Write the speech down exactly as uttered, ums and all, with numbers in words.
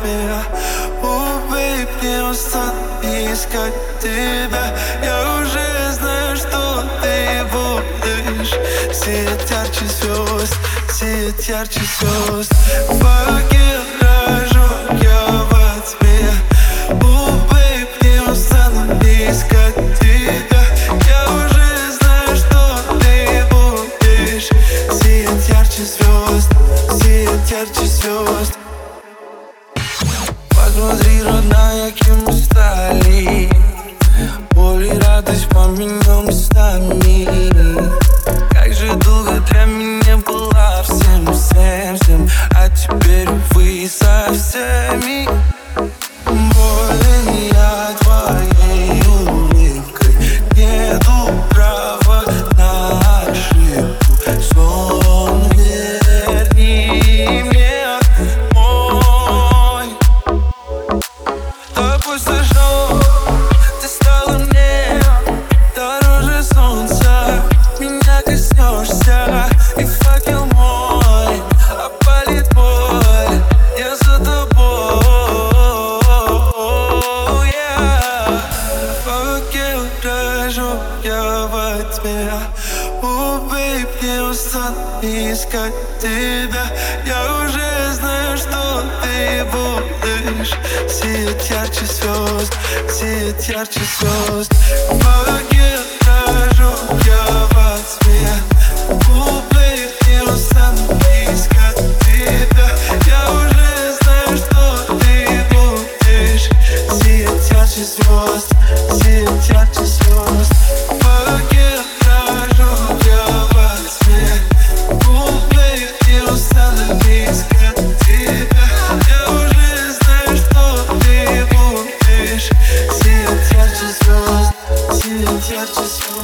меня. О, бейб, не устану искать тебя. Я уже знаю, что ты будешь сиять ярче звезд, сиять ярче звезд. В огне дрожу я во тьме. О, бейб, не устану искать тебя. Я уже знаю, что ты будешь сиять ярче звезд, сиять ярче звезд. Посмотри, родная, кем мы стали. Боль и радость поменял местами. Как же долго для меня была всем, всем, всем, а теперь, увы, со всеми. Болен я твоей улыбкой, нету права на ошибку. Сон верни мне мой. Тобой сожжён, ты стала мне дороже солнца. Меня коснешься, и факел мой опалит боль. Я за тобой, yeah. В огне дрожу я во тьме. О, бейб, не устану искать тебя. Я уже знаю, что ты будешь сиять ярче звезд, сиять ярче звезд. В огне дрожу я во тьме. О, бейб, не устану искать тебя. Я уже знаю, что ты будешь сиять ярче звезд, сиять ярче звезд. В огне дрожу я во тьме. О, бейб, не устану искать тебя. Я уже знаю, что ты будешь сиять ярче звезд, сиять ярче звезд.